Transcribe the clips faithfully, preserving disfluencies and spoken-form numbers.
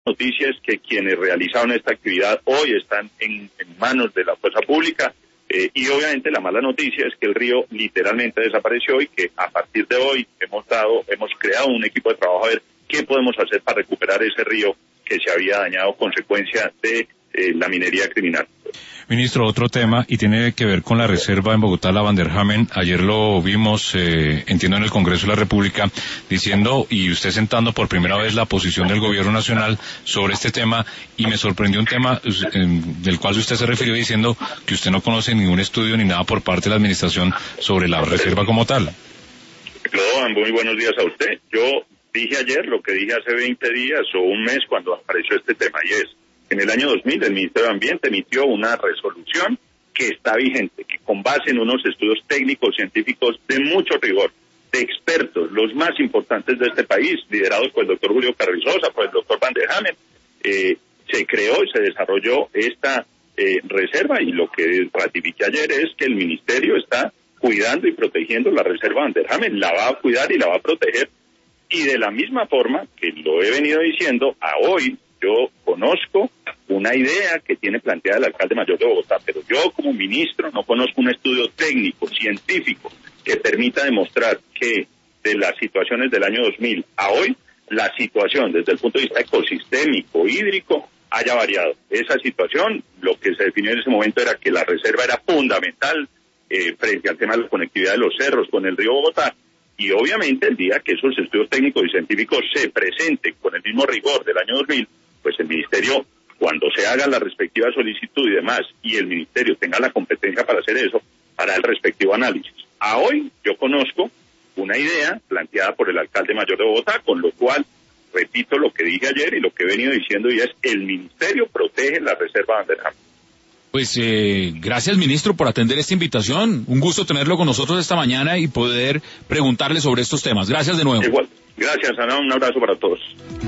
noticia es que quienes realizaron esta actividad hoy están en, en manos de la fuerza pública, eh, y obviamente la mala noticia es que el río literalmente desapareció y que a partir de hoy hemos dado, hemos creado un equipo de trabajo a ver qué podemos hacer para recuperar ese río que se había dañado consecuencia de eh, la minería criminal. Ministro, otro tema, y tiene que ver con la reserva en Bogotá, la Van der Hamen. Ayer lo vimos, eh, entiendo, en el Congreso de la República, diciendo, y usted sentando por primera vez la posición del Gobierno Nacional sobre este tema, y me sorprendió un tema eh, del cual usted se refirió diciendo que usted no conoce ningún estudio ni nada por parte de la Administración sobre la reserva como tal. Claudio, muy buenos días a usted. Yo dije ayer lo que dije hace veinte días o un mes cuando apareció este tema, y es, en el año dos mil el Ministerio de Ambiente emitió una resolución que está vigente, que con base en unos estudios técnicos, científicos de mucho rigor, de expertos, los más importantes de este país, liderados por el doctor Julio Carrizosa, por el doctor Van der Hamen, eh, se creó y se desarrolló esta eh, reserva, y lo que ratifiqué ayer es que el Ministerio está cuidando y protegiendo la reserva Van der Hamen, la va a cuidar y la va a proteger, y de la misma forma que lo he venido diciendo, a hoy yo conozco una idea que tiene planteada el alcalde mayor de Bogotá, pero yo como ministro no conozco un estudio técnico, científico, que permita demostrar que de las situaciones del año dos mil a hoy, la situación desde el punto de vista ecosistémico, hídrico, haya variado. Esa situación, lo que se definió en ese momento era que la reserva era fundamental eh, frente al tema de la conectividad de los cerros con el río Bogotá, y obviamente el día que esos estudios técnicos y científicos se presenten con el mismo rigor del año dos mil, pues el Ministerio, cuando se haga la respectiva solicitud y demás, y el Ministerio tenga la competencia para hacer eso, hará el respectivo análisis. A hoy yo conozco una idea planteada por el alcalde mayor de Bogotá, con lo cual repito lo que dije ayer y lo que he venido diciendo, y es el Ministerio protege la reserva Van der Hamen. Pues eh, gracias, ministro, por atender esta invitación. Un gusto tenerlo con nosotros esta mañana y poder preguntarle sobre estos temas. Gracias de nuevo. Igual. Gracias, Ana. Un abrazo para todos.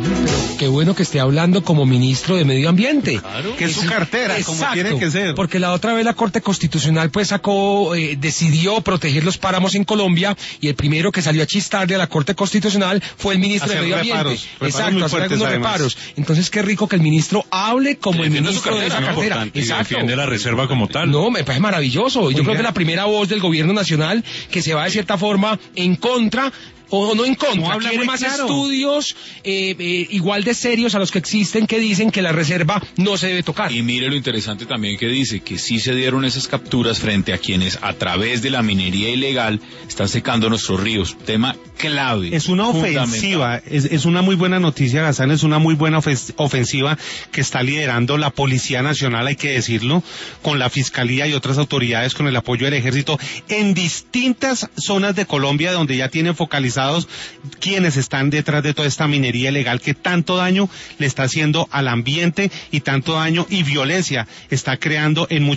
Qué bueno que esté hablando como ministro de Medio Ambiente. Claro. Que es su cartera, exacto, como tiene que ser. Porque la otra vez la Corte Constitucional pues sacó, eh, decidió proteger los páramos en Colombia, y el primero que salió a chistarle a la Corte Constitucional fue el ministro hacer de Medio reparos, Ambiente. reparos Exacto, hacer algunos además. reparos. Entonces qué rico que el ministro hable como el Defiende ministro de esa cartera. Y defiende la reserva como tal. No, me parece maravilloso. Yo Muy creo bien. que es la primera voz del gobierno nacional que se va de cierta forma en contra, o no en contra, habla quiere muy más claro. estudios eh, eh, igual de serios a los que existen, que dicen que la reserva no se debe tocar. Y mire lo interesante también que dice, que sí se dieron esas capturas frente a quienes a través de la minería ilegal están secando nuestros ríos. Tema clave. Es una ofensiva, es, es una muy buena noticia, Gazán, es una muy buena ofes- ofensiva que está liderando la Policía Nacional, hay que decirlo, con la Fiscalía y otras autoridades, con el apoyo del Ejército, en distintas zonas de Colombia donde ya tienen focalizados quienes están detrás de toda esta minería ilegal que tanto daño le está haciendo al ambiente y tanto daño y violencia está creando en muchas